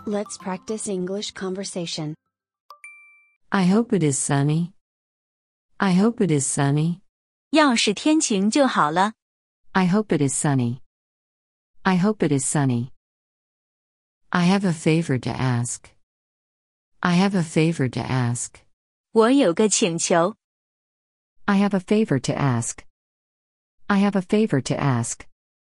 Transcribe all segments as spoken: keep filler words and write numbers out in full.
Let's practice English conversation. I hope it is sunny. I hope it is sunny. 要是天晴就好了。 I hope it is sunny. I hope it is sunny. I have a favor to ask. I have a favor to ask. 我有个请求。 I have a favor to ask. I have a favor to ask.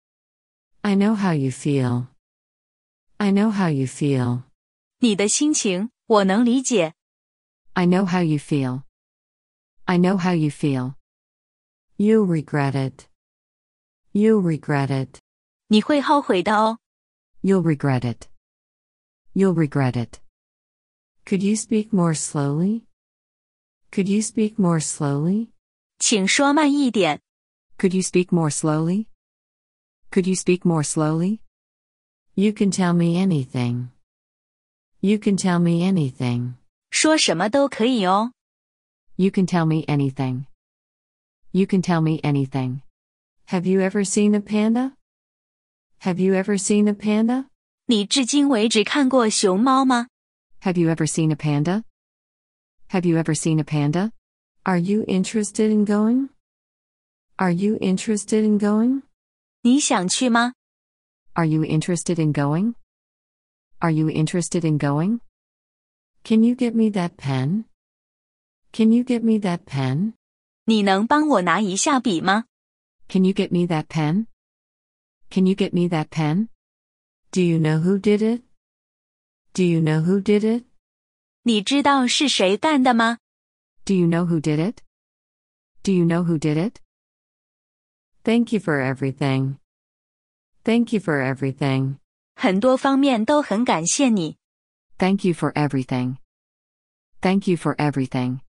I know how you feel. I know how you feel. 你的心情，我能理解。 I know how you feel. I know how you feel. You'll regret it. You'll regret it. 你会后悔的哦。 You'll regret it. You'll regret it. Could you speak more slowly? Could you speak more slowly? 请说慢一点。 Could you speak more slowly? Could you speak more slowly? You can tell me anything. You can tell me anything. 说什么都可以哦。 You can tell me anything. You can tell me anything. Have you ever seen a panda? Have you ever seen a panda? 你至今为止看过熊猫吗？ Have you ever seen a panda? Have you ever seen a panda? Are you interested in going? Are you interested in going? 你想去吗？ Are you interested in going? Are you interested in going? Can you get me that pen? Can you get me that pen? 你能帮我拿一下笔吗？ Can you get me that pen? Can you get me that pen? Do you know who did it? Do you know who did it? 你知道是谁干的吗？ Do you know who did it? Do you know who did it? Thank you for everything. Thank you for everything. 很多方面都很感谢你。 Thank you for everything. Thank you for everything.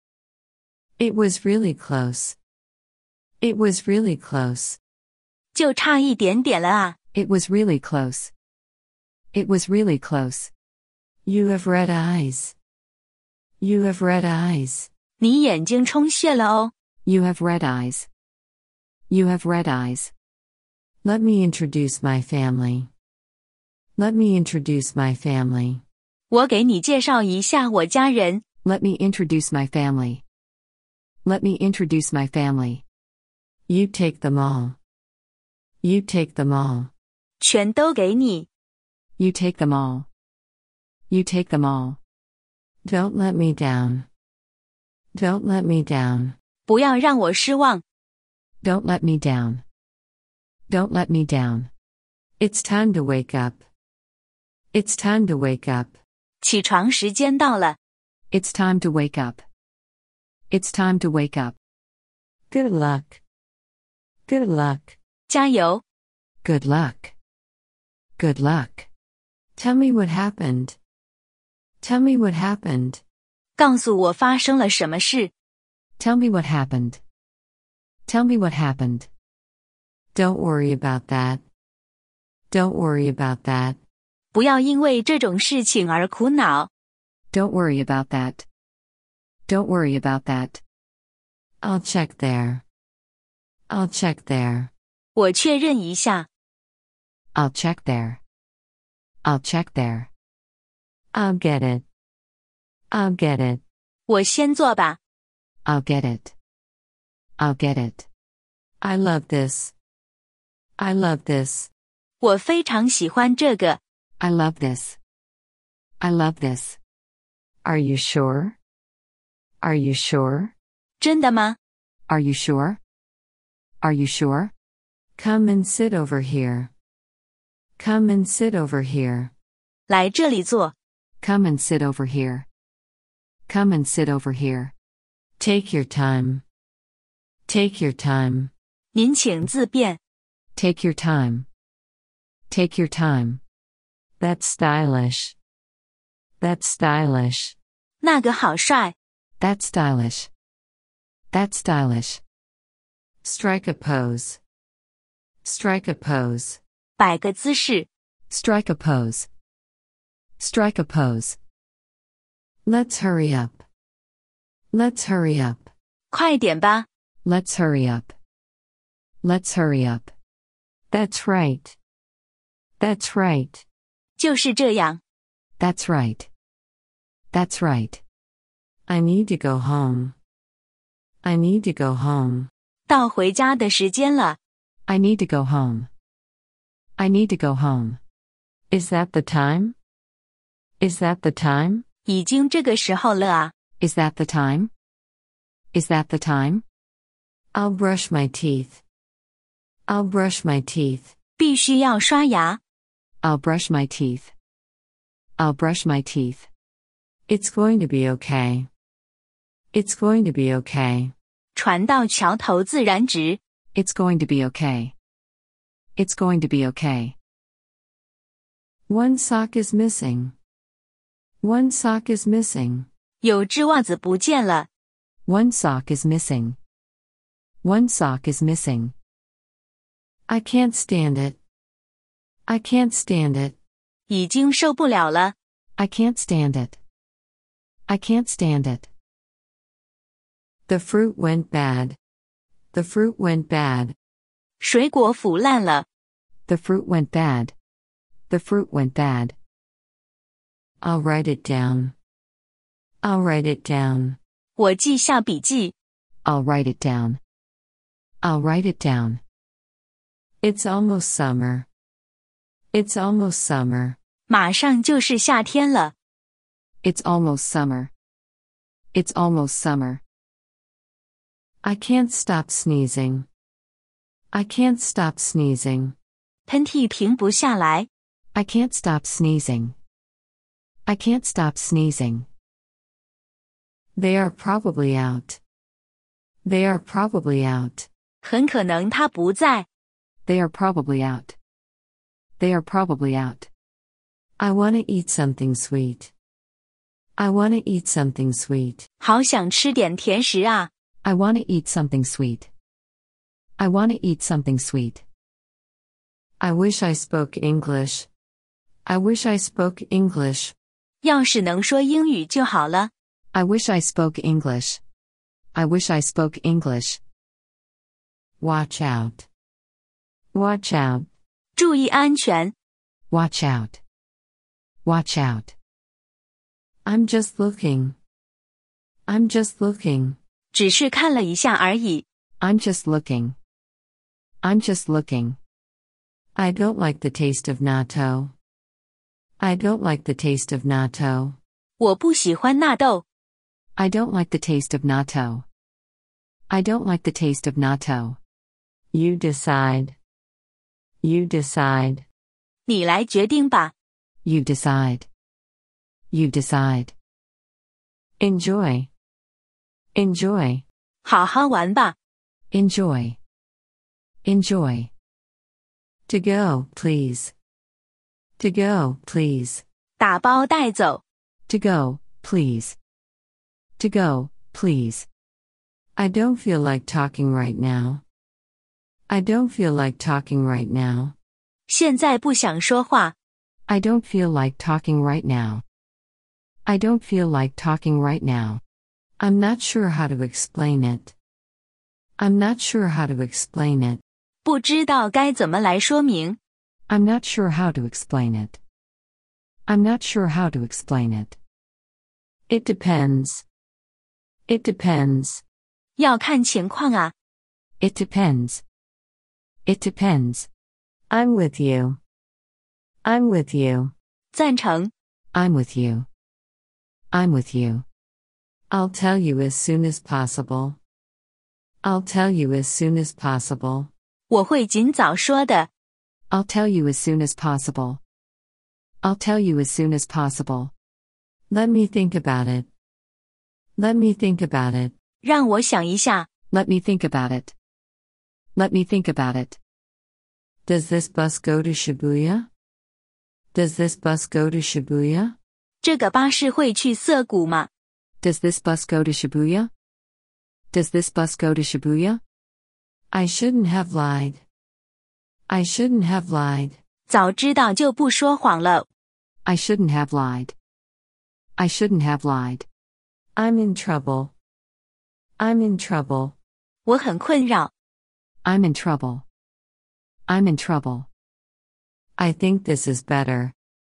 It was really close. It was really close. 就差一点点了啊。 It was really close. It was really close. You have red eyes. You have red eyes. 你眼睛充血了哦。 You have red eyes. You have red eyes. Let me introduce my family. Let me introduce my family. 我给你介绍一下我家人。 Let me introduce my family. Let me introduce my family. You take them all. You take them all. 全都给你。 You take them all. You take them all. Don't let me down. Don't let me down. 不要让我失望。 Don't let me down. Don't let me down. It's time to wake up. It's time to wake up. 起床时间到了。 It's time to wake up. It's time to wake up. Good luck. Good luck. 加油。 Good luck. Good luck. Tell me what happened. Tell me what happened. 告诉我发生了什么事。 Tell me what happened. Tell me what happened. Don't worry about that. Don't worry about that. 不要因为这种事情而苦恼。 Don't worry about that. Don't worry about that. I'll check there. I'll check there. 我确认一下。 I'll check there. I'll check there. I'll get it. I'll get it. 我先做吧。 I'll get it. I'll get it. I love this. I love this. 我非常喜欢这个。 I love this. I love this. Are you sure? Are you sure? 真的吗？ Are you sure? Are you sure? Come and sit over here. Come and sit over here. 来这里坐。 Come and sit over here. Come and sit over here. Take your time. Take your time. 您请自便。 Take your time. Take your time. That's stylish. That's stylish. 那个好帅。 That's stylish. That's stylish. Strike a pose. Strike a pose. 摆个姿势。 Strike a pose. Strike a pose. Let's hurry up. Let's hurry up. 快点吧。 Let's hurry up. Let's hurry up. That's right. That's right. 就是这样。 That's right. That's right. I need to go home. I need to go home. 到回家的时间了。 I need to go home. I need to go home. Is that the time? Is that the time? 已经这个时候了啊。 Is that the time? Is that the time? I'll brush my teeth. I'll brush my teeth. 必须要刷牙。 I'll brush my teeth. I'll brush my teeth. It's going to be okay. It's going to be okay. 船到桥头自然直。 It's going to be okay. It's going to be okay. One sock is missing. One sock is missing. 有只袜子不见了。 One sock is missing. One sock is missing. I can't stand it. I can't stand it. 已经受不了了。 I can't stand it. I can't stand it. The fruit went bad. The fruit went bad. 水果腐烂了。 The fruit went bad. The fruit went bad. I'll write it down. I'll write it down. 我记下笔记。 I'll write it down. I'll write it down. It's almost summer. It's almost summer. 马上就是夏天了。 It's almost summer. It's almost summer. I can't stop sneezing. I can't stop sneezing. 喷嚏停不下来。 I can't stop sneezing. I can't stop sneezing. They are probably out. They are probably out. 很可能他不在。 They are probably out. They are probably out. I want to eat something sweet. I want to eat something sweet. 好想吃点甜食啊。 I want to eat something sweet. I want to eat something sweet. I wish I spoke English. I wish I spoke English. 要是能说英语就好了。 I wish I spoke English. I wish I spoke English. Watch out. Watch out. 注意安全。 Watch out. Watch out. I'm just looking. I'm just looking. 只是看了一下而已。 I'm just looking. I'm just looking. I don't like the taste of natto. I don't like the taste of natto. 我不喜欢纳豆。 I don't like the taste of natto. I don't like the taste of natto. You decide. You decide. 你来决定吧。 You decide. You decide. Enjoy. Enjoy. 好好玩吧。 Enjoy. Enjoy. To go, please. To go, please. 打包带走。 To go, please. To go, please. I don't feel like talking right now. I don't feel like talking right now. 现在不想说话。 I don't feel like talking right now. I don't feel like talking right now. I'm not sure how to explain it. I'm not sure how to explain it. 不知道该怎么来说明。 I'm not sure how to explain it. I'm not sure how to explain it. It depends. It depends. 要看情况啊。 It depends. It depends. I'm with you. I'm with you. 赞成。 I'm with you. I'm with you. I'll tell you as soon as possible. I'll tell you as soon as possible. 我会尽早说的。 I'll tell you as soon as possible. I'll tell you as soon as possible. Let me think about it. Let me think about it. 让我想一下。 Let me think about it. Let me think about it. Does this bus go to Shibuya? Does this bus go to Shibuya? 这个巴士会去涩谷吗？ Does this bus go to Shibuya? Does this bus go to Shibuya? I shouldn't have lied. I shouldn't have lied. 早知道就不说谎了。 I shouldn't have lied. I shouldn't have lied. I'm in trouble. I'm in trouble. 我很困扰。 I'm in trouble. I'm in trouble. I think this is better.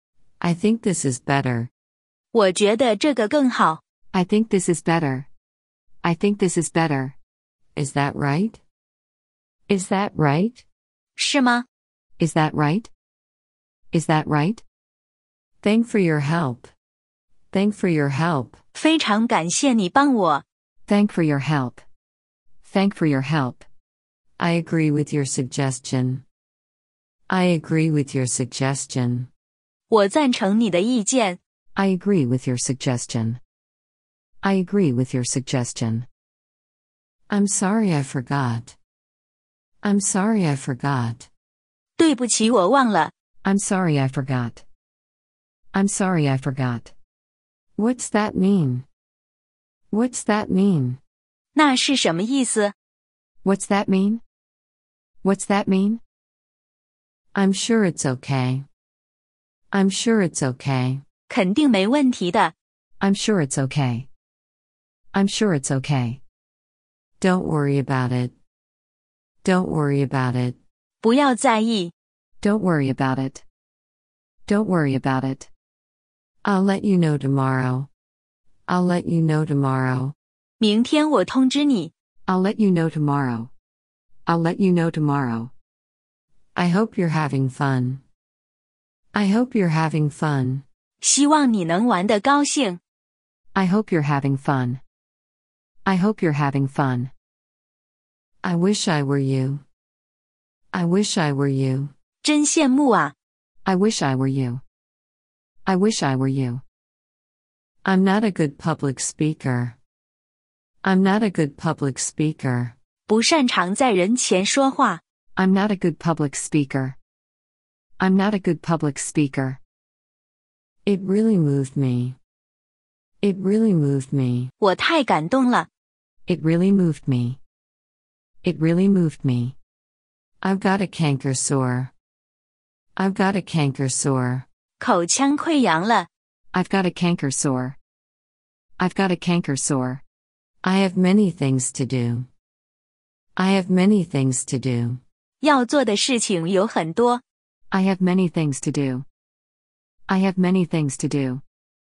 I think this is better. 我觉得这个更好。 I think this is better. I think this is better. Is that right? Is that right? 是吗？ Is that right? Is that right? Thank for your help. Thank for your help. 非常感谢你帮我。 Thank for your help. Thank for your help. I agree with your suggestion. I agree with your suggestion. 我赞成你的意见。 I agree with your suggestion. I agree with your suggestion. I'm sorry I forgot. I'm sorry I forgot. 对不起，我忘了。 I'm sorry I forgot. I'm sorry I forgot. What's that mean? What's that mean? 那是什么意思？ What's that mean? What's that mean? I'm sure it's okay. I'm sure it's okay. 肯定没问题的。 I'm sure it's okay. I'm sure it's okay. Don't worry about it. Don't worry about it. 不要在意。 Don't worry about it. Don't worry about it. I'll let you know tomorrow. I'll let you know tomorrow. 明天我通知你。 I'll let you know tomorrow. I'll let you know tomorrow. I hope you're having fun. I hope you're having fun. 希望你能玩得高兴。 I hope you're having fun. I hope you're having fun. I wish I were you. I wish I were you. 真羡慕啊！ I wish I were you. I wish I were you. I'm not a good public speaker. I'm not a good public speaker. 不擅长在人前说话。 I'm not a good public speaker. I'm not a good public speaker. It really moved me. It really moved me. 我太感动了。 It really moved me. It really moved me. I've got a canker sore. I've got a canker sore. 口腔溃疡了。 I've got a canker sore. I've got a canker sore. I have many things to do. I have many things to do. 要做的事情有很多。 I have many things to do. I have many things to do.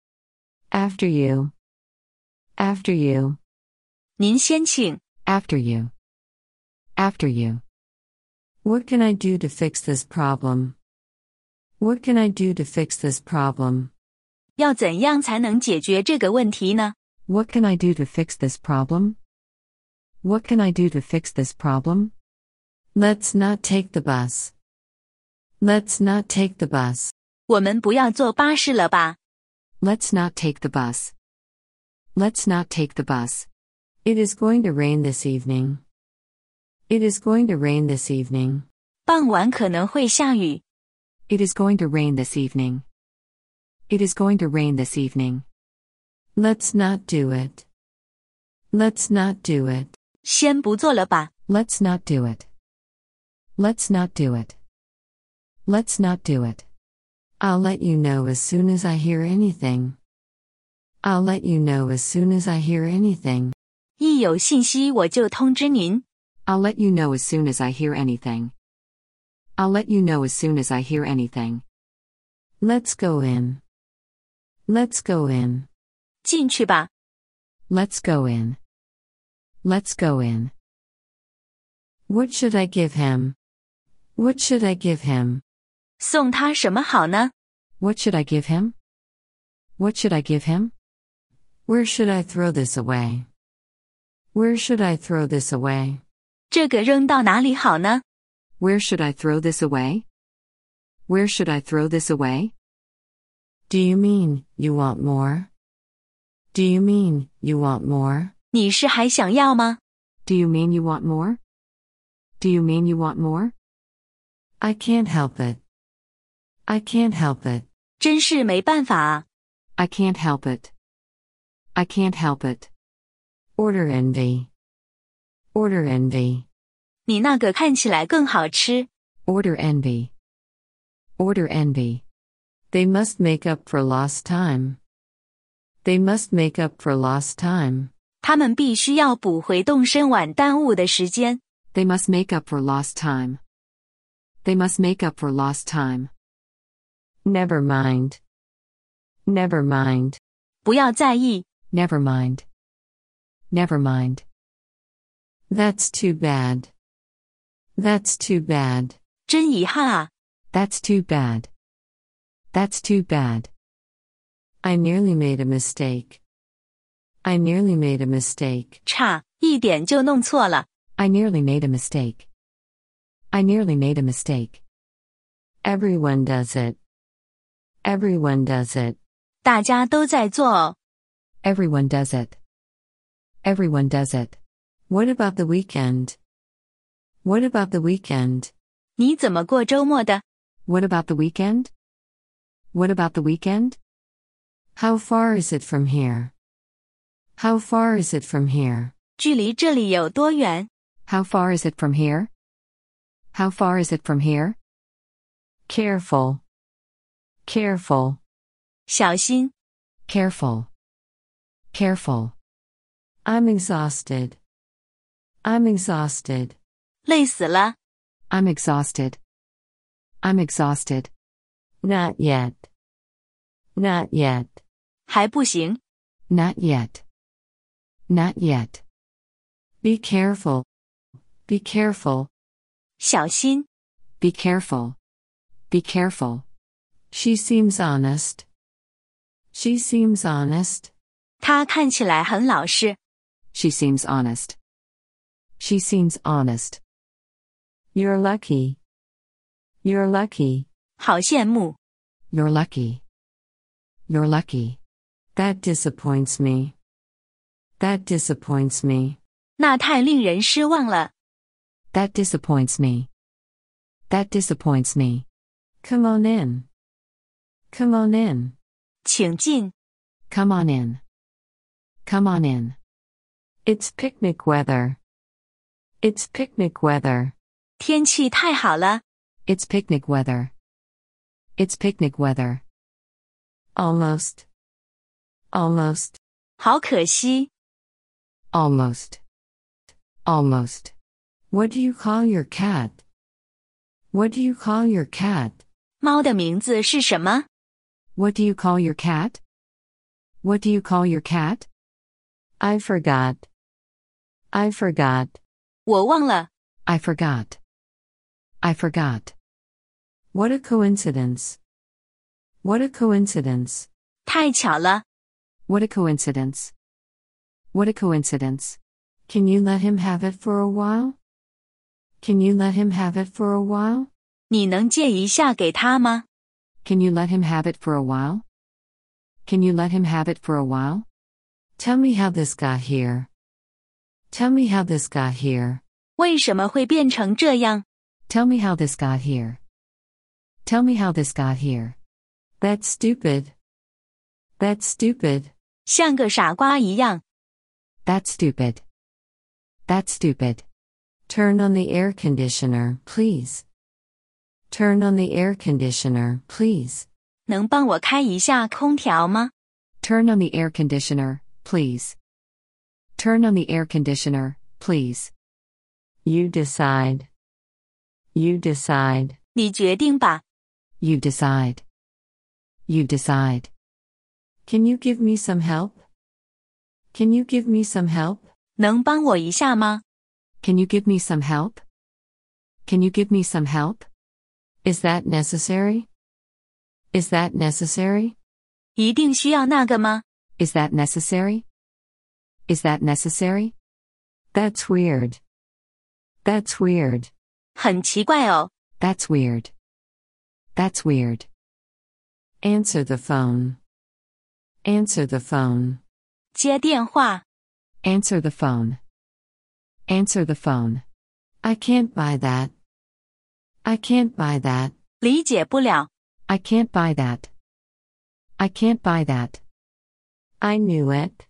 After you. After you. 您先请。 After you. After you. What can I do to fix this problem? What can I do to fix this problem? 要怎样才能解决这个问题呢？ What can I do to fix this problem? What can I do to fix this problem? Let's not take the bus. Let's not take the bus. 我们不要坐巴士了吧？ Let's not take the bus. Let's not take the bus. It is going to rain this evening. It is going to rain this evening. 傍晚可能会下雨。 It is going to rain this evening. It is going to rain this evening. Let's not do it. Let's not do it. 先不做了吧。 Let's not do it. Let's not do it. Let's not do it. I'll let you know as soon as I hear anything. I'll let you know as soon as I hear anything. 一有信息我就通知您。 I'll let you know as soon as I hear anything. I'll let you know as soon as I hear anything. Let's go in. Let's go in. 进去吧。 Let's go in. Let's go in. What should I give him? What should I give him? 送他什么好呢？ What should I give him? What should I give him? Where should I throw this away? Where should I throw this away? 这个扔到哪里好呢？ Where should I throw this away? Where should I throw this away? Do you mean you want more? Do you mean you want more? 你是还想要吗？ Do you mean you want more? Do you mean you want more? I can't help it. I can't help it. 真是没办法啊。 I can't help it. I can't help it. Order envy. Order envy. 你那个看起来更好吃。 Order envy. Order envy. They must make up for lost time. They must make up for lost time. 他们必须要补回动身晚耽误的时间。 They must make up for lost time. They must make up for lost time. Never mind. Never mind. 不要在意。 Never mind. Never mind. That's too bad. That's too bad. 真遗憾啊。 That's too bad. That's too bad. I nearly made a mistake. I nearly made a mistake. 差一点就弄错了。 I nearly made a mistake. I nearly made a mistake. Everyone does it. Everyone does it. 大家都在做哦。 Everyone does it. Everyone does it. What about the weekend? What about the weekend? 你怎么过周末的？ What about the weekend? What about the weekend? How far is it from here? How far is it from here? 距离这里有多远？ How far is it from here? How far is it from here? Careful. Careful. 小心。 Careful. Careful. I'm exhausted. I'm exhausted. 累死了。 I'm exhausted. I'm exhausted. Not yet. Not yet. 还不行。 Not yet. Not yet. Be careful. Be careful. 小心。 Be careful. Be careful. She seems honest. She seems honest. 他看起来很老实。 She seems honest. She seems honest. You're lucky. You're lucky. 好羡慕。 You're lucky. You're lucky. That disappoints me. That disappoints me. 那太令人失望了。 That disappoints me. That disappoints me. Come on in. Come on in. 请进。 Come on in. Come on in. It's picnic weather. It's picnic weather. 天气太好了。 It's picnic weather. It's picnic weather. Almost. Almost. 好可惜。 Almost. Almost. What do you call your cat? What do you call your cat? 猫的名字是什么？ What do you call your cat? What do you call your cat? I forgot. I forgot. 我忘了。 I forgot. I forgot. What a coincidence. What a coincidence. 太巧了。 What a coincidence. What a coincidence. Can you let him have it for a while? Can you let him have it for a while? 你能借一下给他吗？ Can you let him have it for a while? Can you let him have it for a while? Tell me how this got here. Tell me how this got here. 为什么会变成这样？ Tell me how this got here. Tell me how this got here. That's stupid. That's stupid. 像个傻瓜一样。 That's stupid. That's stupid. Turn on the air conditioner, please. Turn on the air conditioner, please. 能帮我开一下空调吗？ Turn on the air conditioner, please. Turn on the air conditioner, please. You decide. You decide. 你决定吧。 You decide. You decide. Can you give me some help? Can you give me some help? 能帮我一下吗？ Can you give me some help? Can you give me some help? Is that necessary? Is that necessary? 一定需要那个吗？ Is that necessary? Is that necessary? That's weird. That's weird. 很奇怪哦。 That's weird. That's weird. Answer the phone. Answer the phone. 接电话。 Answer the phone. Answer the phone. I can't buy that. I can't buy that. 理解不了。 I can't buy that. I can't buy that. I knew it.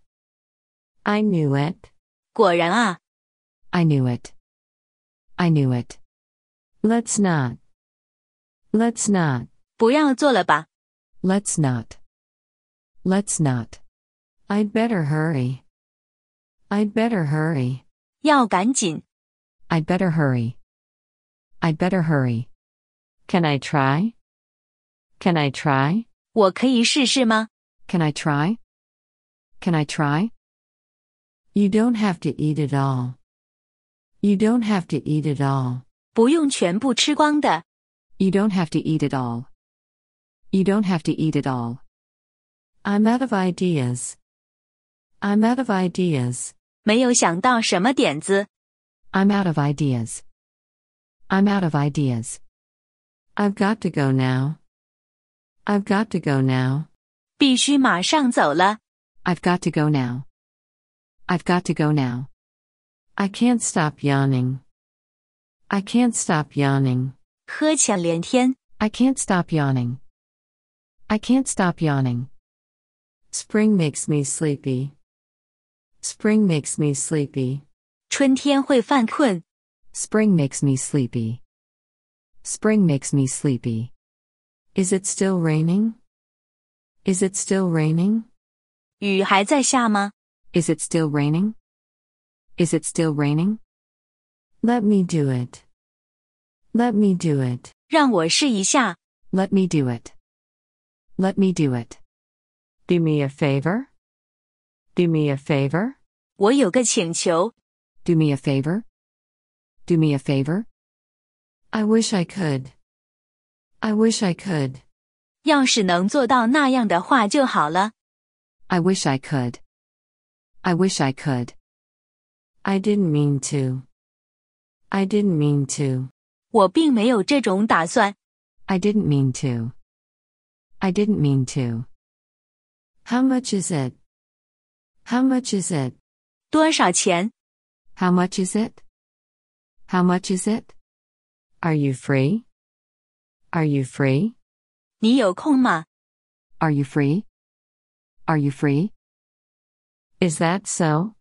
I knew it. 果然啊。 I knew it. I knew it. Let's not. Let's not. 不要做了吧。 Let's not. Let's not. I'd better hurry. I'd better hurry. 要赶紧。 I'd better hurry. I'd better hurry. Can I try? Can I try? 我可以试试吗？ Can I try? Can I try? You don't have to eat it all. You don't have to eat it all. 不用全部吃光的。 You don't have to eat it all. You don't have to eat it all. I'm out of ideas. I'm out of ideas. 没有想到什么点子。 I'm out of ideas. I'm out of ideas. I've got to go now. I've got to go now. 必须马上走了。 I've got to go now. I've got to go now. I can't stop yawning. I can't stop yawning. 呵欠连天。 I can't stop yawning. I can't stop yawning. Spring makes me sleepy. Spring makes me sleepy. 春天会犯困。 Spring makes me sleepy. Spring makes me sleepy. Is it still raining? Is it still raining? 雨还在下吗？ Is it still raining? Is it still raining? Let me do it. Let me do it. 让我试一下。 Let me do it. Let me do it. Do me a favor? Do me a favor? 我有个请求。 Do me a favor? Do me a favor? I wish I could. I wish I could. 要是能做到那样的话就好了。 I wish I could. I wish I could. I didn't mean to. I didn't mean to. 我并没有这种打算。 I didn't mean to. I didn't mean to. How much is it? How much is it? 多少钱？ How much is it? How much is it? Are you free? Are you free? 你有空吗？ Are you free? Are you free? Is that so?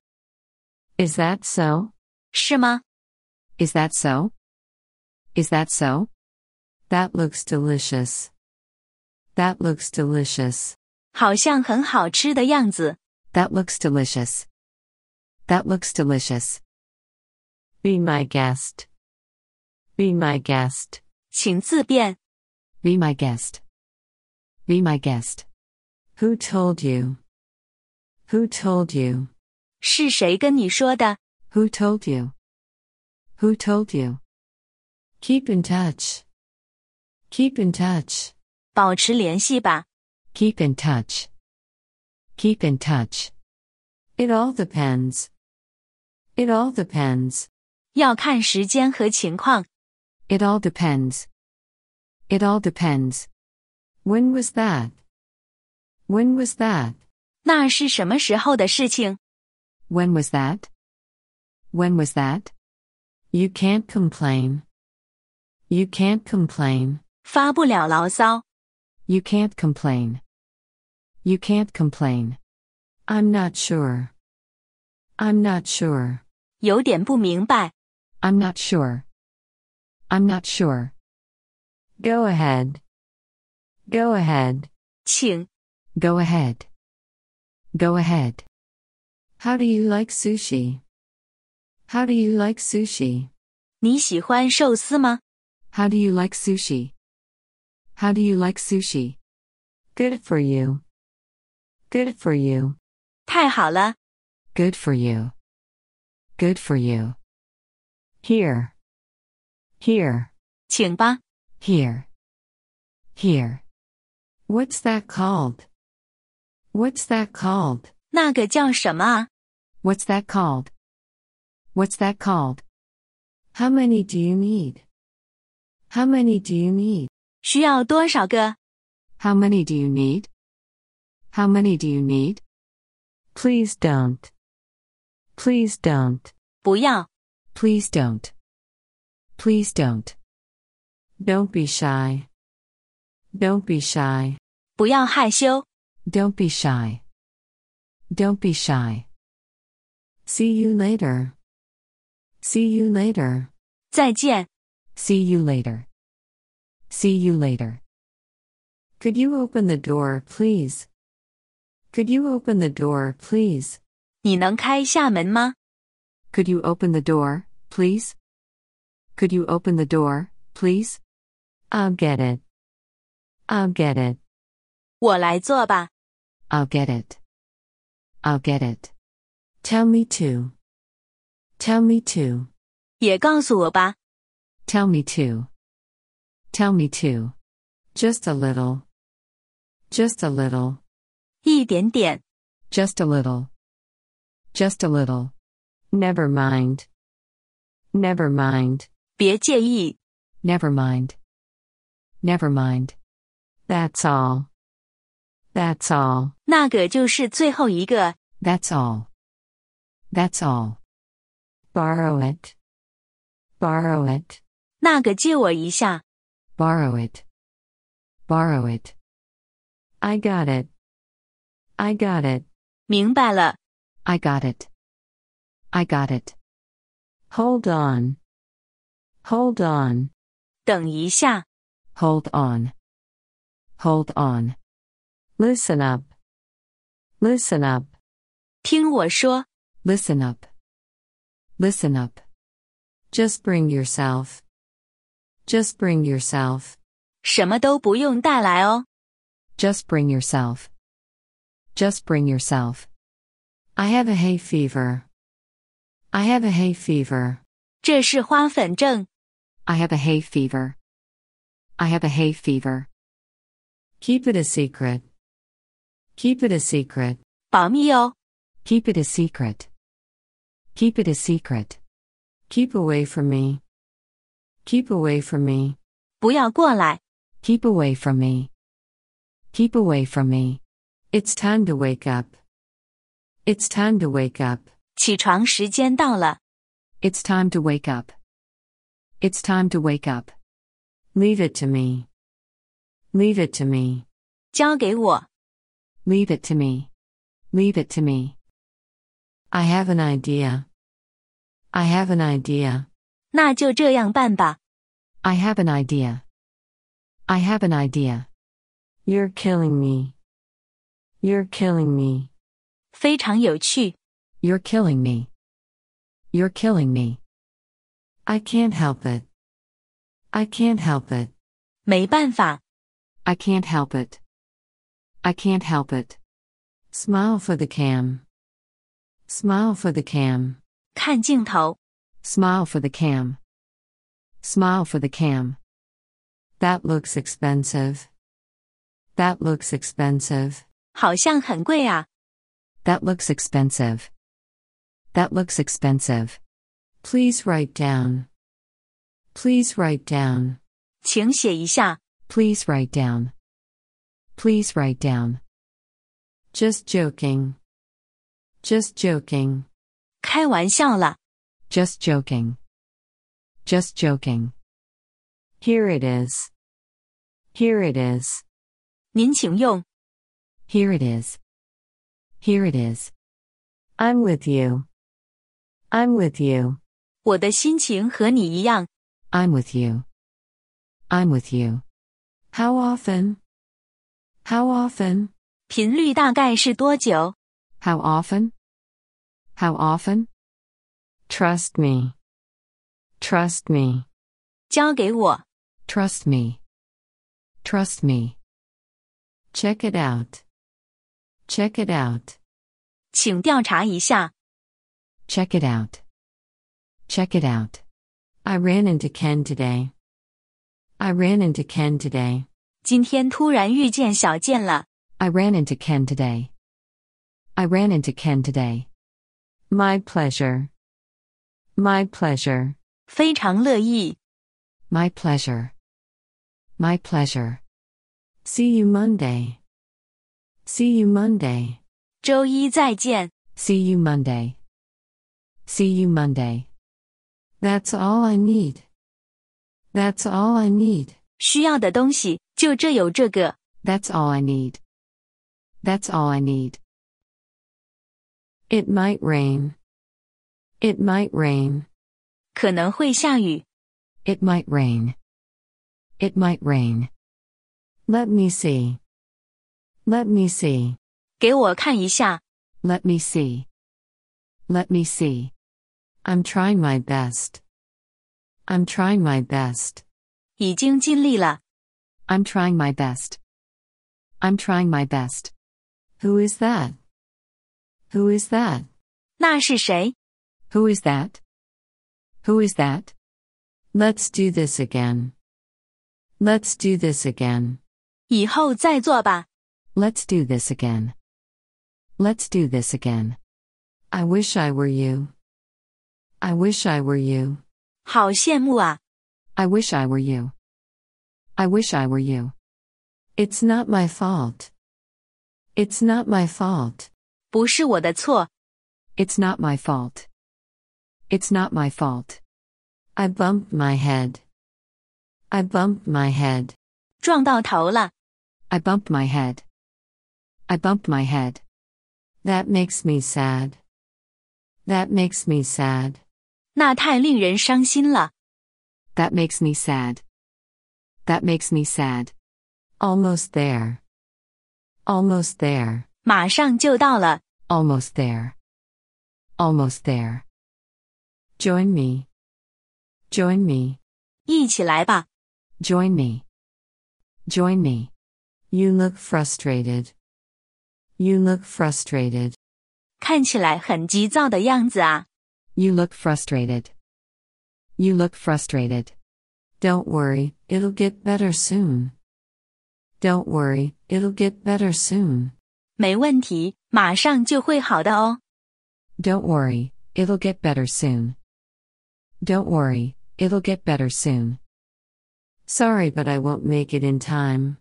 Is that so? 是吗？ Is that so? Is that so? That looks delicious. That looks delicious. 好像很好吃的样子。 That looks delicious. That looks delicious. Be my guest. Be my guest. 请自便。 Be my guest. Be my guest. Who told you? Who told you? 是谁跟你说的？ Who told you? Who told you? Keep in touch. Keep in touch. 保持联系吧。 Keep in touch. Keep in touch. It all depends. It all depends. 要看时间和情况。 It all depends. It all depends. When was that? When was that? 那是什么时候的事情？ When was that? When was that? You can't complain. You can't complain. 发不了牢骚。 You can't complain. You can't complain. I'm not sure. I'm not sure. 有点不明白。 I'm not sure. I'm not sure. Go ahead. Go ahead. 请。 Go ahead. Go ahead. How do you like sushi? How do you like sushi? 你喜欢寿司吗？ How do you like sushi? How do you like sushi? Good for you. Good for you. 太好了。 Good for you. Good for you. Here. Here. 请吧。 Here. Here. What's that called? What's that called? 那个叫什么啊？ What's that called? What's that called? How many do you need? How many do you need? 需要多少个？ How many do you need? How many do you need? Please don't. Please don't. 不要。 Please don't. Please don't. Don't be shy. Don't be shy. 不要害羞。 Don't be shy. Don't be shy. See you later. See you later. 再见。 See you later. See you later. Could you open the door, please? Could you open the door, please? 你能开下门吗？ Could you open the door, please? Could you open the door, please? I'll get it. I'll get it. 我来做吧。 I'll get it. I'll get it. Tell me to. Tell me to. 也告诉我吧。 Tell me to. Tell me to. Just a little. Just a little. 一点点。 Just a little. Just a little. Never mind. Never mind. 别介意。 Never mind. Never mind. That's all. That's all. 那个就是最后一个。 That's all. That's all. Borrow it. Borrow it. 那个借我一下。 Borrow it. Borrow it. I got it. I got it. 明白了。 I got it. I got it. Hold on. Hold on. 等一下。 Hold on. Hold on. Listen up. Listen up. 听我说。 Listen up. Listen up. Just bring yourself. Just bring yourself. 什么都不用带来哦。 Just bring yourself. Just bring yourself. I have a hay fever. I have a hay fever. 这是花粉症。 I have a hay fever. I have a hay fever. Keep it a secret. Keep it a secret. 保密哦。 Keep it a secret. Keep it a secret. Keep away from me. Keep away from me. 不要过来。 Keep away from me. Keep away from me. It's time to wake up. It's time to wake up. 起床时间到了。 It's time to wake up. It's time to wake up. Leave it to me. Leave it to me. 交给我。 Leave it to me. Leave it to me. I have an idea. I have an idea. 那就这样办吧。 I have an idea. I have an idea. You're killing me. You're killing me. 非常有趣。 You're killing me. You're killing me. I can't help it. I can't help it. 没办法。 I can't help it. I can't help it. Smile for the cam. Smile for the cam. 看镜头。 Smile for the cam. Smile for the cam. That looks expensive. That looks expensive. 好像很贵啊。 That looks expensive. That looks expensive. Please write down. Please write down. 请写一下。 Please write down. Please write down. Just joking. Just joking. 开玩笑啦。 Just joking. Just joking. Here it is. Here it is. 您请用。 Here it is. Here it is. I'm with you. I'm with you. 我的心情和你一样。 I'm with you. I'm with you. How often? How often? 频率大概是多久？ How often? How often? Trust me. Trust me. 交给我。 Trust me. Trust me. Check it out. Check it out. 请调查一下。 Check it out. Check it out. I ran into Ken today. I ran into Ken today. 今天突然遇见小健了。 I ran into Ken today. I ran into Ken today. My pleasure. My pleasure. 非常乐意。 My pleasure. My pleasure. See you Monday. See you Monday. 周一再见。 See you Monday. See you Monday. That's all I need. That's all I need. 需要的东西就这有这个。 That's all I need. That's all I need. It might rain. It might rain. 可能会下雨。 It might rain. It might rain. Let me see. Let me see. 给我看一下。 Let me see. Let me see. I'm trying my best. I'm trying my best. 已经尽力了。 I'm trying my best. I'm trying my best. Who is that? Who is that? 那是谁？ Who is that? Who is that? Let's do this again. Let's do this again. 以后再做吧。 Let's do this again. Let's do this again. I wish I were you. I wish I were you. 好羡慕啊！ I wish I were you. I wish I were you. It's not my fault. It's not my fault. 不是我的错， It's not my fault. It's not my fault. I bumped my head. I bumped my head. 撞到头了。 I bumped my head. I bumped my head. That makes me sad. That makes me sad. 那太令人伤心了。 That makes me sad. That makes me sad. Almost there. Almost there. 马上就到了。 Almost there. Almost there. Join me. Join me. 一起来吧。 Join me. Join me. You look frustrated. You look frustrated. 看起来很急躁的样子啊。 You look frustrated. You look frustrated. Don't worry, it'll get better soon. Don't worry, it'll get better soon. 没问题，马上就会好的哦。 Don't worry, it'll get better soon. Don't worry, it'll get better soon. Sorry, but I won't make it in time.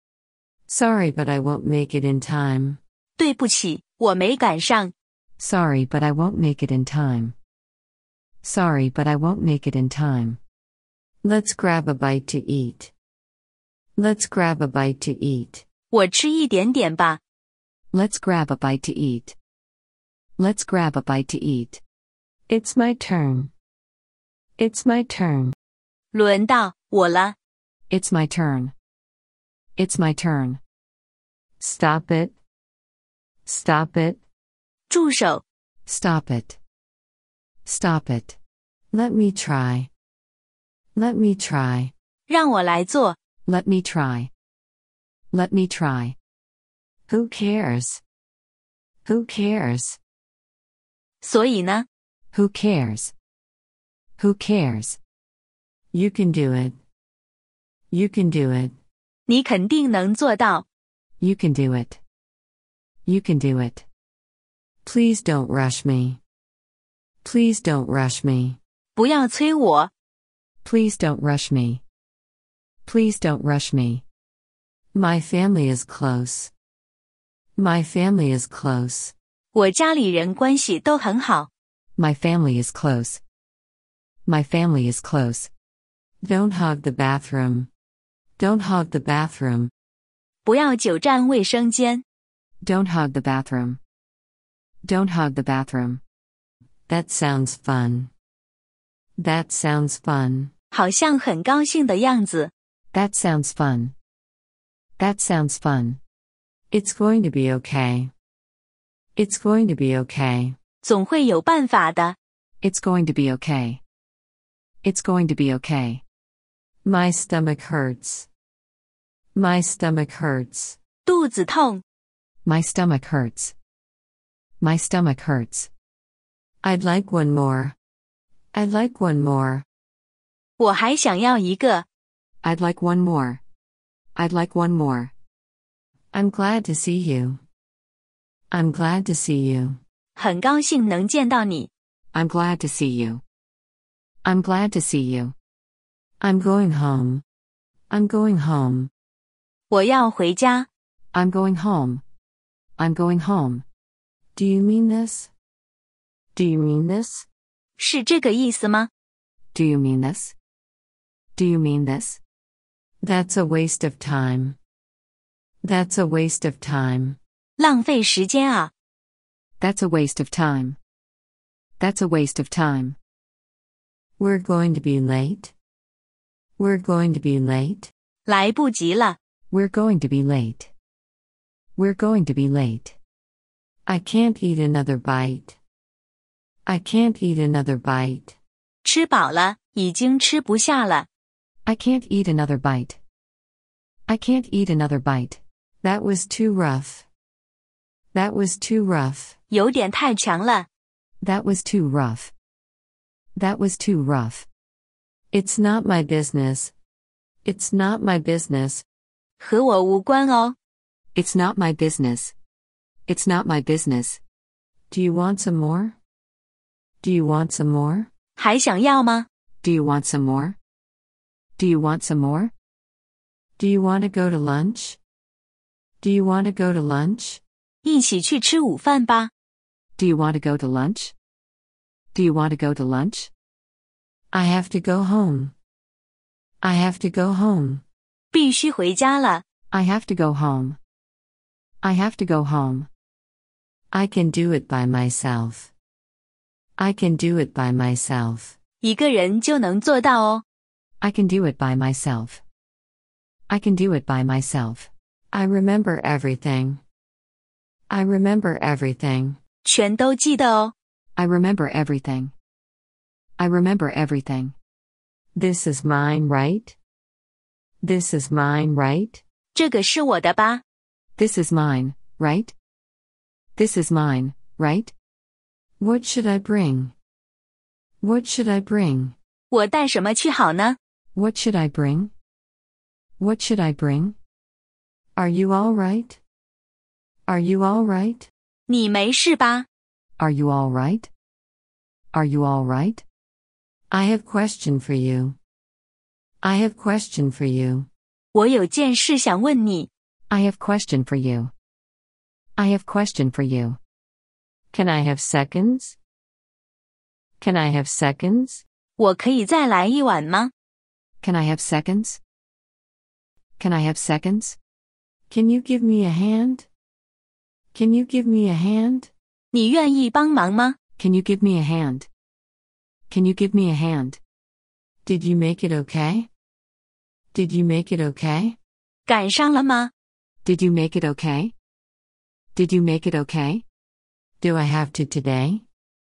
Sorry, but I won't make it in time. 对不起，我没赶上。 Sorry, but I won't make it in time. Sorry, but I won't make it in time. Let's grab a bite to eat. Let's grab a bite to eat. 我吃一点点吧。 Let's grab a bite to eat. Let's grab a bite to eat. It's my turn. It's my turn. 轮到我了。 It's my turn. It's my turn. Stop it. Stop it. 住手！ Stop it. Stop it. Let me try. Let me try. 让我来做。 Let me try. Let me try. Who cares? Who cares? 所以呢？ Who cares? Who cares? You can do it. You can do it. 你肯定能做到。 You can do it. You can do it. Please don't rush me. Please don't rush me. 不要催我。 Please don't rush me. Please don't rush me. My family is close. My family is close. 我家里人关系都很好。 My family is close. My family is close. Don't hog the bathroom. Don't hog the bathroom. 不要久占卫生间。 Don't hog the bathroom. Don't hog the bathroom. That sounds fun. That sounds fun. 好像很高兴的样子。 That sounds fun. That sounds fun. It's going to be okay. It's going to be okay. 总会有办法的。 It's going to be okay. It's going to be okay. My stomach hurts. My stomach hurts. 肚子痛。 My stomach hurts. My stomach hurts. I'd like one more. I'd like one more. 我还想要一个。 I'd like one more. I'd like one more. I'm glad to see you. I'm glad to see you. 很高兴能见到你。 I'm glad to see you. I'm glad to see you. I'm going home. I'm going home. 我要回家。 I'm going home. I'm going home. Do you mean this? Do you mean this? 是这个意思吗？ Do you mean this? Do you mean this? That's a waste of time. That's a waste of time. 浪费时间啊。 That's a waste of time. That's a waste of time. We're going to be late. We're going to be late. 来不及了。 We're going to be late. We're going to be late. I can't eat another bite. I can't eat another bite. 吃饱了，已经吃不下了。 I can't eat another bite. I can't eat another bite. That was too rough. That was too rough. 有点太强了。 That was too rough. That was too rough. It's not my business. It's not my business. 和我无关哦。 It's not my business. It's not my business. Do you want some more? Do you want some more? 还想要吗？ Do you want some more? Do you want some more? Do you want to go to lunch? Do you want to go to lunch? 一起去吃午饭吧。 Do you want to go to lunch? Do you want to go to lunch? I have to go home. I have to go home. 必须回家了。 I have to go home. I have to go home. I can do it by myself. I can do it by myself. 一个人就能做到哦。 I can do it by myself. I can do it by myself. I remember everything. I remember everything. 全都记得哦。 I remember everything. I remember everything. This is mine, right? This is mine, right? 这个是我的吧？ This is mine, right? This is mine, right? What should I bring? What should I bring? 我带什么去好呢？ What should I bring? What should I bring? Are you all right? Are you all right? 你没事吧？ Are you all right? Are you all right? I have question for you. I have question for you. 我有件事想问你。 I have question for you. I have question for you. Can I have seconds? Can I have seconds? 我可以再来一碗吗？ Can I have seconds? Can I have seconds? Can you give me a hand? Can you give me a hand? 你愿意帮忙吗？ Can you give me a hand? Can you give me a hand? Did you make it okay? Did you make it okay? 赶上了吗？ Did you make it okay? Did you make it okay? Do I have to today?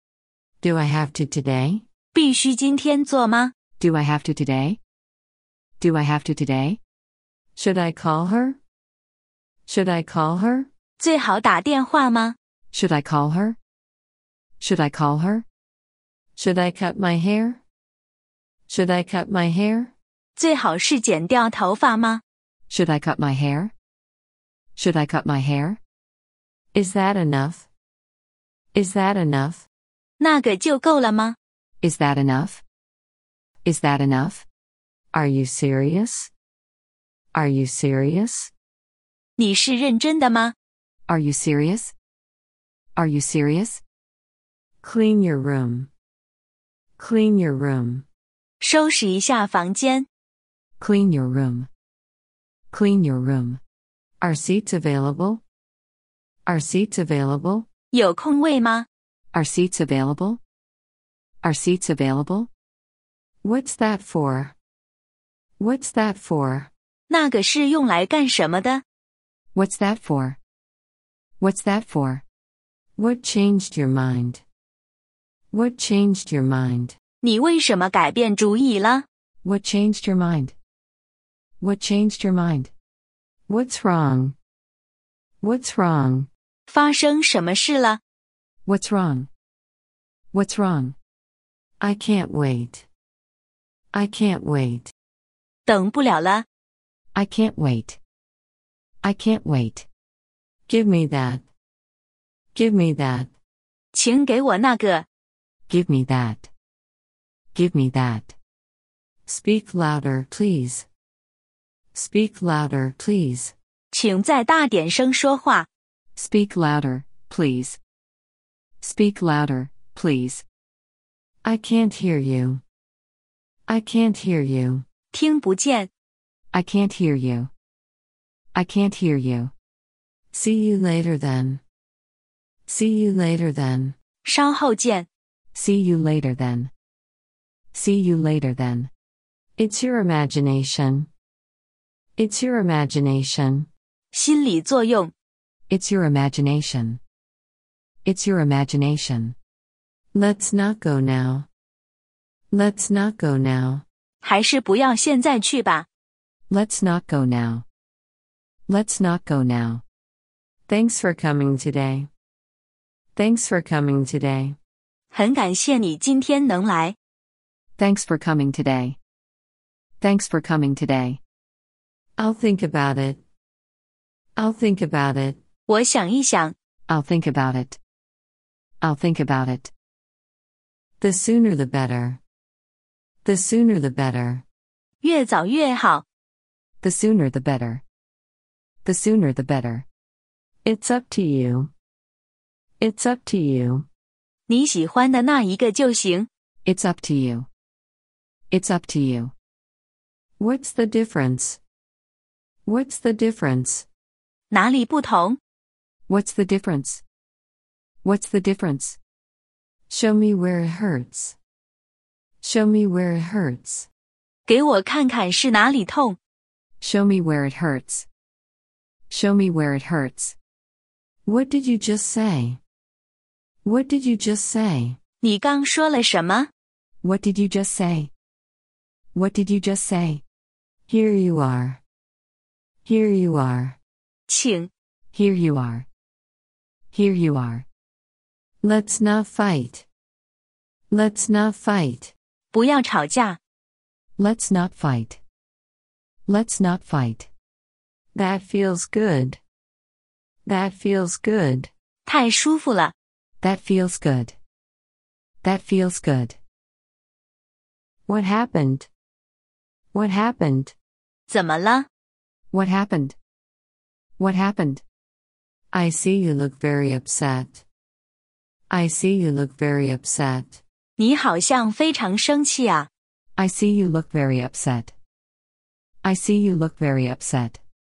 Do I have to today? 必须今天做吗？ Do I have to today? Do I have to today? Should I call her? Should I call her? 最好打电话吗？ Should I call her? Should I call her? Should I cut my hair? Should I cut my hair? 最好是剪掉头发吗？ Should I cut my hair? Should I cut my hair? Is that enough? Is that enough? 那个就够了吗？ Is that enough? Is that enough? Are you serious? Are you serious? 你是认真的吗？ Are you serious? Are you serious? Clean your room. Clean your room. 收拾一下房间。 Clean your room. Clean your room. Are seats available? Are seats available? 有空位吗？ Are seats available? Are seats available? What's that for? What's that for? 那个是用来干什么的？ What's that for? What's that for? What changed your mind? What changed your mind? 你为什么改变主意了？ What changed your mind? What changed your mind? What's wrong? What's wrong? 发生什么事了？ What's wrong? What's wrong? I can't wait. I can't wait. 等不了了。 I can't wait. I can't wait. Give me that. Give me that. 请给我那个。 Give me that. Give me that. Speak louder, please. Speak louder, please. 请再大点声说话。 Speak louder, please. Speak louder, please. I can't hear you. I can't hear you. 听不见。 I can't hear you. I can't hear you. See you later then. See you later then. 稍后见。 See you later then. See you later then. It's your imagination. It's your imagination. 心理作用。 It's your imagination. It's your imagination. Let's not go now. Let's not go now. 还是不要现在去吧。 Let's not go now. Let's not go now. Thanks for coming today. Thanks for coming today. 很感谢你今天能来。 Thanks for coming today. Thanks for coming today. I'll think about it. I'll think about it. 我想一想。 I'll think about it. I'll think about it. The sooner the better. The sooner the better. 越早越好。 The sooner the better. The sooner the better. It's up to you. It's up to you. 你喜欢的那一个就行。 It's up to you. It's up to you. What's the difference? What's the difference? 哪里不同？ What's the difference? What's the difference? Show me where it hurts. Show me where it hurts. 给我看看是哪里痛。 Show me where it hurts. Show me where it hurts. What did you just say? What did you just say? 你刚说了什么？ What did you just say? What did you just say? Here you are. Here you are. 请。 Here you are. Here you are. Let's not fight. Let's not fight. 不要吵架。 Let's not fight. Let's not fight. That feels good. That feels good. 太舒服了。 That feels good. That feels good. What happened? What happened? 怎么了？ What happened? What happened? I see you look very upset. I see you look very upset. 你好像非常生气啊。 I see you look very upset. I see you look very upset.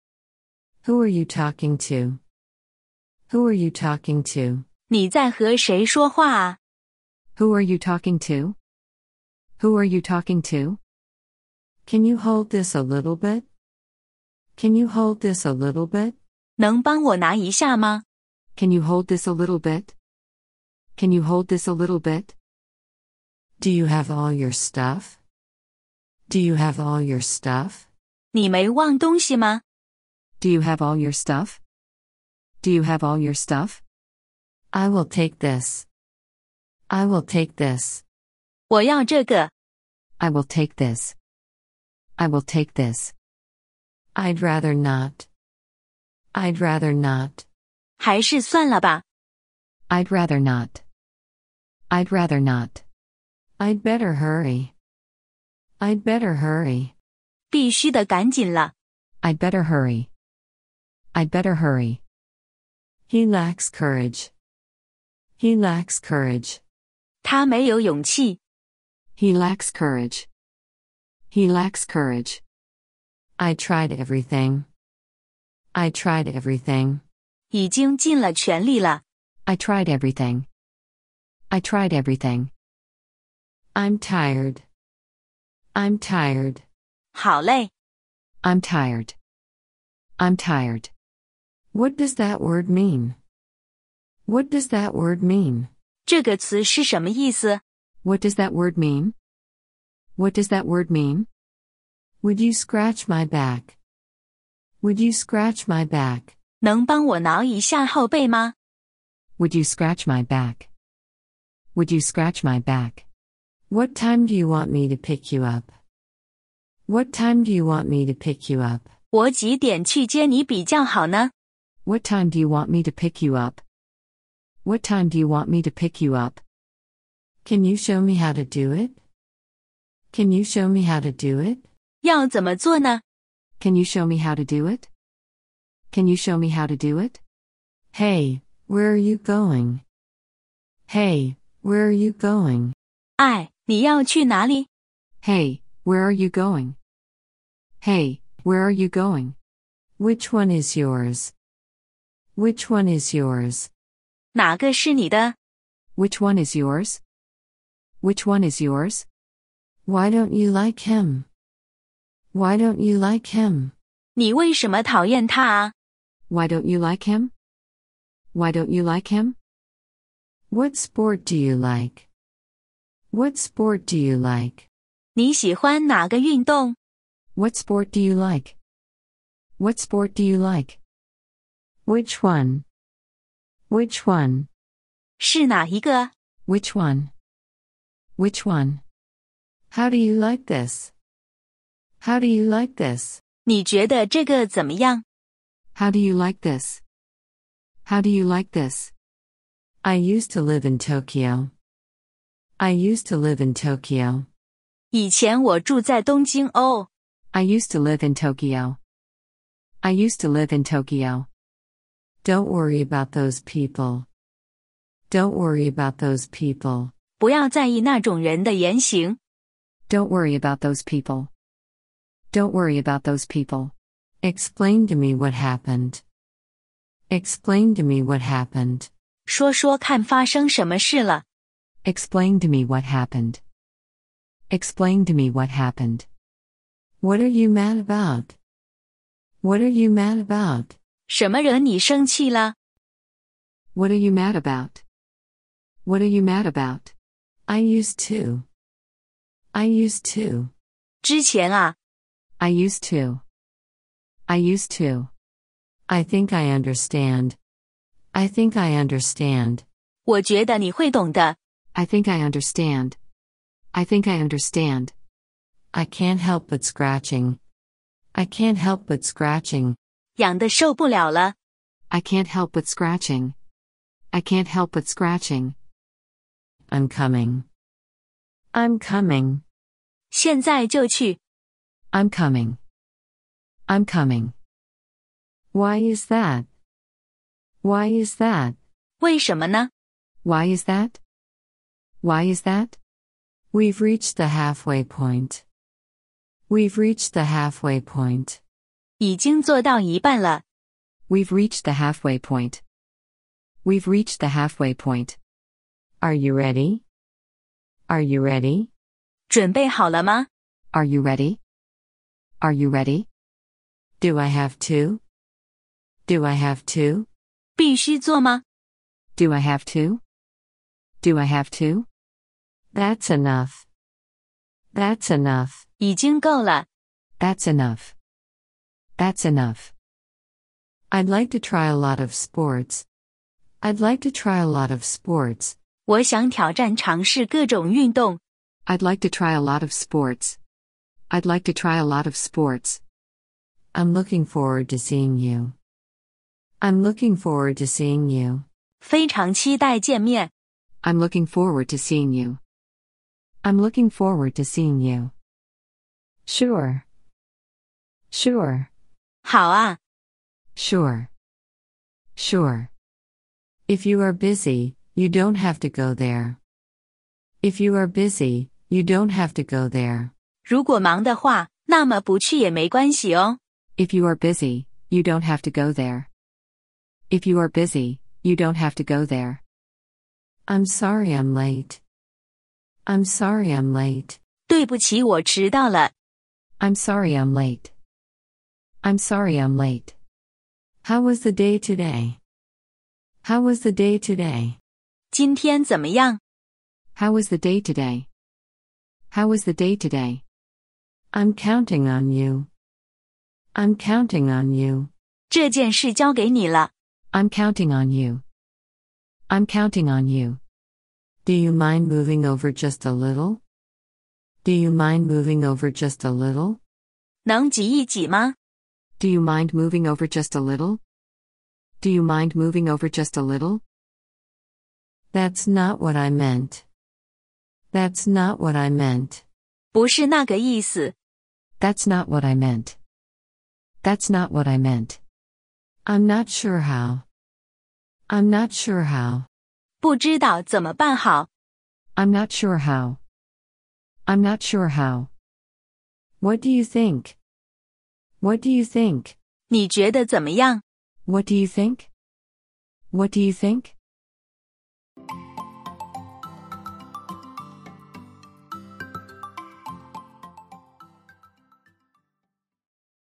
Who are you talking to? Who are you talking to? 你在和谁说话啊？ Who are you talking to? Who are you talking to? Can you hold this a little bit? Can you hold this a little bit? 能帮我拿一下吗？ Can you hold this a little bit? Can you hold this a little bit? Do you have all your stuff? Do you have all your stuff? 你没忘东西吗？ Do you have all your stuff? Do you have all your stuff? I will take this. I will take this. 我要这个。 I will take this. I will take this. I'd rather not. I'd rather not. 还是算了吧。 I'd rather not. I'd rather not. I'd better hurry. I'd better hurry. 必须的赶紧了。 I'd better hurry. I'd better hurry. He lacks courage. He lacks courage. 他没有勇气。 He lacks courage. He lacks courage. I tried everything. I tried everything. 已经尽了全力了。 I tried everything. I tried everything. I'm tired. I'm tired. 好累。 I'm tired. I'm tired. What does that word mean? What does that word mean? 这个词是什么意思？ What does that word mean? What does that word mean? Would you scratch my back? Would you scratch my back? 能帮我挠一下后背吗？ Would you scratch my back? Would you scratch my back? What time do you want me to pick you up? What time do you want me to pick you up? 我几点去接你比较好呢？ What time do you want me to pick you up? What time do you want me to pick you up? Can you show me how to do it? Can you show me how to do it? 要怎么做呢？ Can you show me how to do it? Can you show me how to do it? Hey, where are you going? Hey, where are you going? 哎，你要去哪里？ Hey, where are you going? Hey, where are you going? Which one is yours? Which one is yours? 哪个是你的？ Which one is yours? Which one is yours? Why don't you like him? Why don't you like him? 你为什么讨厌他啊？ Why don't you like him? Why don't you like him? What sport do you like? What sport do you like? 你喜欢哪个运动？ What sport do you like? What sport do you like? Which one? Which one? 是哪一个？ Which one? Which one? How do you like this? How do you like this? 你觉得这个怎么样？ How do you like this? How do you like this? I used to live in Tokyo. I used to live in Tokyo. 以前我住在东京哦。 I used to live in Tokyo. I used to live in Tokyo. Don't worry about those people. Don't worry about those people. 不要在意那种人的言行。 Don't worry about those people. Don't worry about those people. Explain to me what happened. Explain to me what happened. 说说看发生什么事了。 Explain to me what happened. Explain to me what happened. What are you mad about? What are you mad about? 什么惹你生气了？ What are you mad about? What are you mad about? I used to. I used to. 之前啊， I used to. I used to. I think I understand. I think I understand. 我觉得你会懂的。 I think I understand. I think I understand. I can't help but scratching. I can't help but scratching. 痒得受不了了。 I can't help but scratching. I can't help but scratching. I'm coming. I'm coming. 现在就去。 I'm coming. I'm coming. Why is that? Why is that? 为什么呢？ Why is that? Why is that? We've reached the halfway point. We've reached the halfway point. 已经做到一半了。 We've reached the halfway point. We've reached the halfway point. Are you ready? Are you ready? 准备好了吗？ Are you ready? Are you ready? Do I have to? Do I have to? 必须做吗？ Do I have to? Do I have to? That's enough. That's enough. 已经够了。 That's enough. That's enough. I'd like to try a lot of sports. I'd like to try a lot of sports. 我想挑战尝试各种运动。 I'd like to try a lot of sports. I'd like to try a lot of sports. I'm looking forward to seeing you. I'm looking forward to seeing you. 非常期待见面。 I'm looking forward to seeing you. I'm looking forward to seeing you. Sure. Sure. 好啊， Sure. Sure. If you are busy, you don't have to go there. If you are busy, you don't have to go there. 如果忙的话，那么不去也没关系哦。 If you are busy, you don't have to go there. If you are busy, you don't have to go there. I'm sorry I'm late. I'm sorry I'm late. 对不起，我迟到了。 I'm sorry I'm late. I'm sorry I'm late. How was the day today? How was the day today? 今天怎么样？ How was the day today? How was the day today? I'm counting on you. I'm counting on you. 这件事交给你了。 I'm counting on you. I'm counting on you. Do you mind moving over just a little? Do you mind moving over just a little? 能挤一挤吗？ Do you mind moving over just a little? Do you mind moving over just a little? That's not what I meant. That's not what I meant. 不是那个意思。 That's not what I meant. That's not what I meant. I'm not sure how. I'm not sure how. 不知道怎么办好。 I'm not sure how. I'm not sure how. What do you think? What do you think? 你觉得怎么样？ What do you think? What do you think?